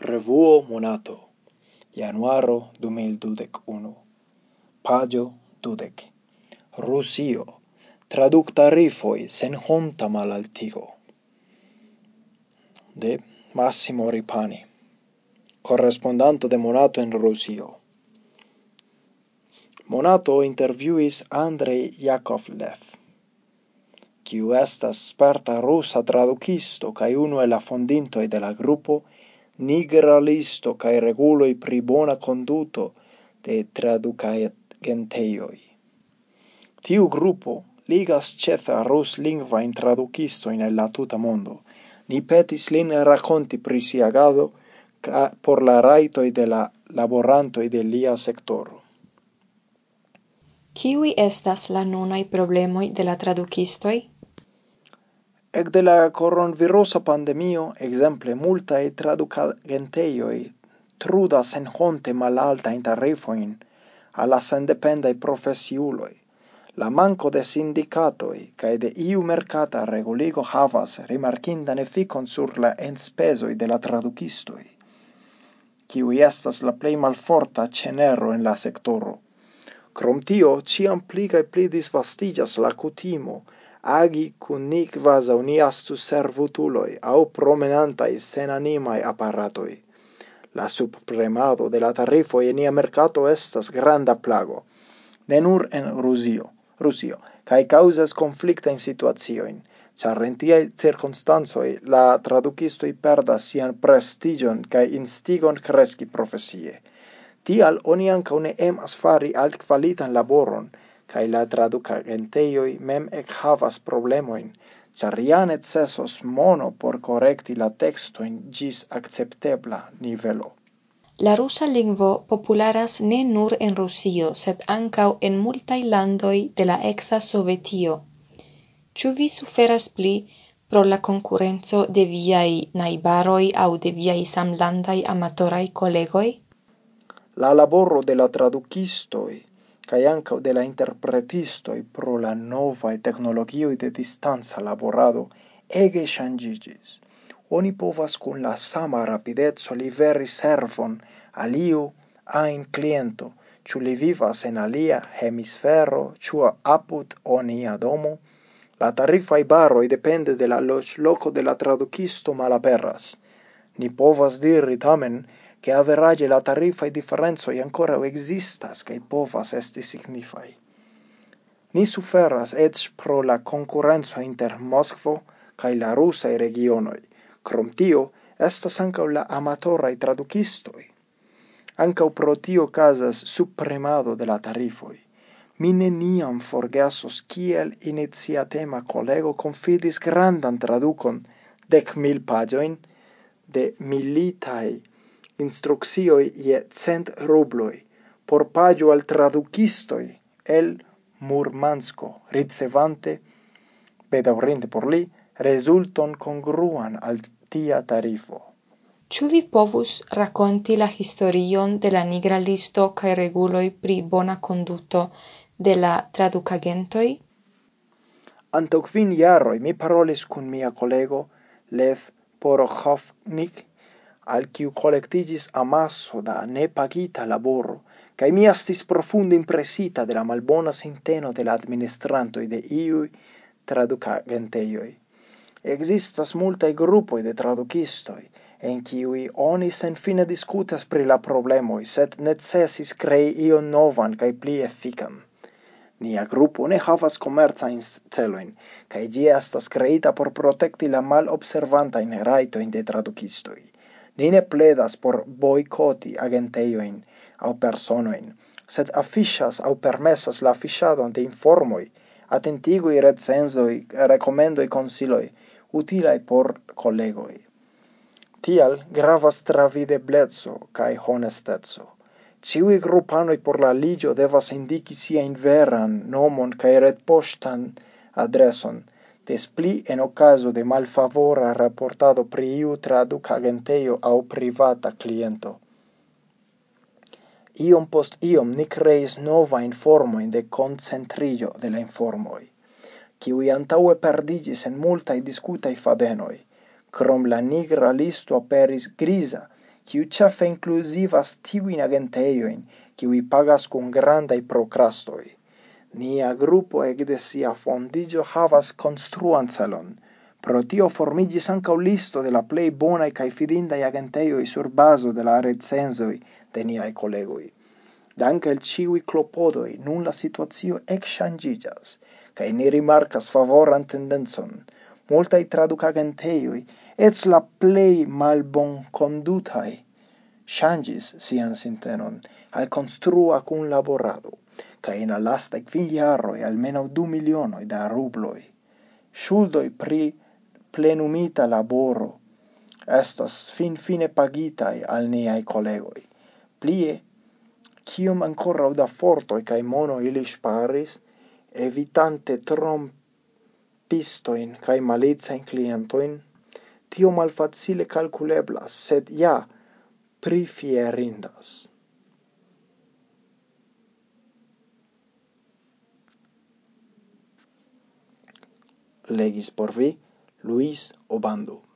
Revuo Monato, Januaro 2021, Pagio 20. Rusio, traductarifoi sen honta malaltigo. De Massimo Ripani, correspondanto de Monato en Rusio. Monato intervjuis Andrei Yakovlev, kiu estas sperta rusa tradukisto kaj unu el la fondintoj de la grupo Nigra listo kaj reguloj pri bona konduto de tradukagentejoj. Tiu grupo ligas ĉefe ruslingvajn tradukistojn el la tuta mondo. Ni petis lin rakonti pri sia agado por la rajtoj de la laborantoj de lia sektoro. Kiuj estas la nunaj problemoj de la tradukistoj? Ekde la koronavirusa pandemio, ekzemple, multaj tradukagentejoj trudas senhonte malaltajn tarifojn al la sendependaj profesiuloj. La manko de sindikatoj kaj de iu merkata reguligo havas rimarkindan efikon sur la enspezoj de la tradukistoj, kiuj estas la plej malforta ĉenero en la sektoro. Krom tio, ĉiam pli kaj pli disvastiĝas la kutimo agi kun ni kvazaŭ ni estu servutuloj aŭ promenantaj senanimaj aparatoj. La subpremado de la tarifoj en nia merkato estas granda plago, ne nur en Rusio, kaj kaŭzas konfliktajn situaciojn, ĉar en tiaj cirkonstancoj la tradukistoj perdas sian prestiĝon kaj instigon kreski profesie. Tial oni ankaŭ ne emas fari altkvalitan laboron, kaj la tradukagentejoj mem ekhavas problemojn, ĉar ja necesos mono por korekti la tekstojn ĝis akceptebla nivelo. La rusa lingvo popularas ne nur en Rusio, sed ankaŭ en multaj landoj de la eksa Sovetio. Ĉu vi suferas pli pro la konkurenco de viaj najbaroj aŭ de viaj samlandaj amatoraj kolegoj? La laboro de la tradukistoj kaj ankaŭ de la interpretistoj pro la novaj teknologioj de distanca laborado ege ŝanĝiĝis. Oni povas kun la sama rapideco liveri servon al iu ajn kliento, ĉu li vivas en alia hemisfero, ĉu apud nia domo. La tarifaj baroj depende de la loĝloko de la tradukisto malaperas. Ni povas diri tamen, che averaĝe la tarifaj diferencoj ankoraŭ ekzistas kaj povas esti signifaj. Ni suferas eĉ pro la konkurenco inter Moskvo kaj la rusaj regionoj. Krom tio, estas ankaŭ la amatoraj tradukistoj. Ankaŭ pro tio okazas subpremado de la tarifoj. Mi neniam forgesos kiel iniciatema kolego konfidis grandan tradukon 10,000 paĝojn de militaj instrukcioj je 100 rubloj por paĝo al tradukistoj el Murmansko, ricevante, bedaŭrinde por li, rezulton kongruan al tia tarifo. Ĉu vi povus rakonti la historion de la nigra listo kaj reguloj pri bona konduto de la tradukagentoj? Antaŭ 5 jaroj mi parolis kun mia kolego Lev Porokhovnik, al kiu kolektiĝis amaso da nepagita laboro, kaj mi estis profunde impresita de la malbona sinteno de la administrantoj de iuj tradukagentejoj. Ekzistas multaj grupoj de tradukistoj, en kiuj oni senfine diskutas pri la problemoj, sed necesis krei ion novan kaj pli efikan. Nia grupo ne havas komercajn celojn, kaj ĝi estas kreita por protekti la malobservantajn rajtojn de tradukistoj. Ni ne pledas por boikoti agentejojn aŭ personojn, sed afiŝas aŭ permesas la afiŝadon de informoj, atentigoj, recenzoj, rekomendoj, konsiloj, utilaj por kolegoj. Tial gravas travidebleco kaj honesteco. Ĉiuj grupanoj por la liĝo devas indiki siajn veran nomon kaj retpoŝtan adreson, des pli en okazo de malfavora raportado pri iu tradukagentejo aŭ privata kliento. Iom post iom ni kreis novajn formojn de koncentriĝo de la informoj, kiuj antaŭe perdiĝis en multaj diskutaj fadenoj. Krom la nigra listo aperis griza, kiu ĉefe inkluzivas tiujn agentejojn, kiuj pagas kun grandaj prokrastoj. Nia grupo ekde sia fondiĝo havas konstruan celon. Pro tio formigis ankaŭ listo de la plej bonaj kaj fidindaj agentejoj sur bazo de la recenzoj de niaj kolegoj. Danke al ĉiuj klopodoj, nun la situacio ekŝanĝiĝas, kaj ni rimarkas favoran tendencon. Multaj tradukagentejoj, eĉ la plej malbonkondutaj, ŝanĝis sian sintenon al konstrua kunlaborado, kaj en la lastaj 5 jaroj almenaŭ 2 milionoj da rubloj. Ŝuldoj pri plenumita laboro estas finfine pagitaj al niaj kolegoj. Plie, kiom ankoraŭ da fortoj kaj mono ili ŝparis, evitante trompistojn kaj malicajn klientojn, tio malfacile kalkuleblas, sed ja prifierindas. Legis por vi, Luis Obando.